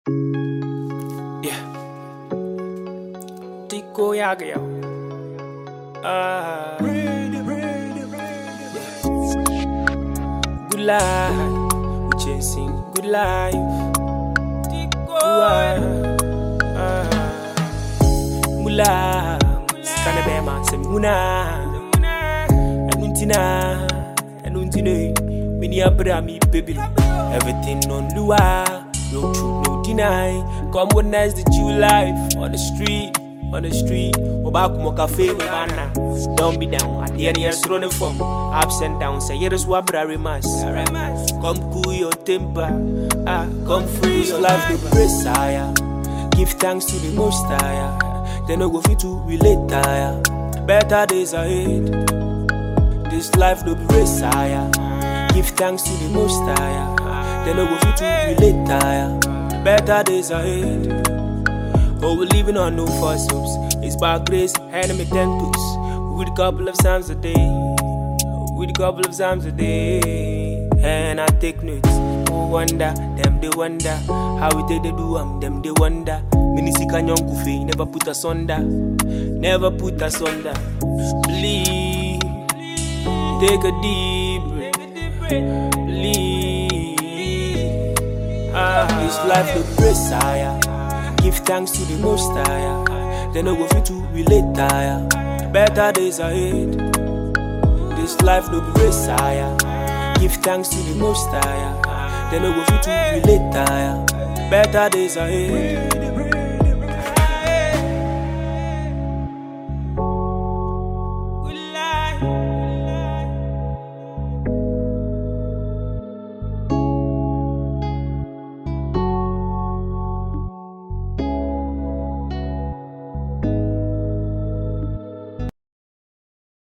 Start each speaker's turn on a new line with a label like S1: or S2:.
S1: Yeah. Tico Yaga. Good life. We chasing good life. Tico. Mula. Skane bema se muna. Anuntina. Mini abra mi baby. Everything on Lua. No truth, no deny. Come witness the true life on the street. Obakumo cafe, Bana. Don't be down. At the end, yes, running from ups and downs. Say, here's what I must. Come cool your temper. Come free your life, the Messiah. Give thanks to the Most High. Then I go fit to relate tire. Better days ahead. This life no be Messiah. Give thanks to the Most High. Then I go fit to relate tire. Better days ahead. Oh, we're living on no fossils. It's by grace, enemy temples. With a couple of psalms a day. And I take notes. Oh, wonder, them they wonder. How we take they do them they wonder. Minisika nyongu fe, never put us under. Believe. Take a deep breath. Believe. This life the Messiah. Give thanks to the Most High. Then I go fit to relate tire. Better days ahead. This life no be Messiah. Give thanks to the Most High. Then I go fit to relate tire. Better days ahead.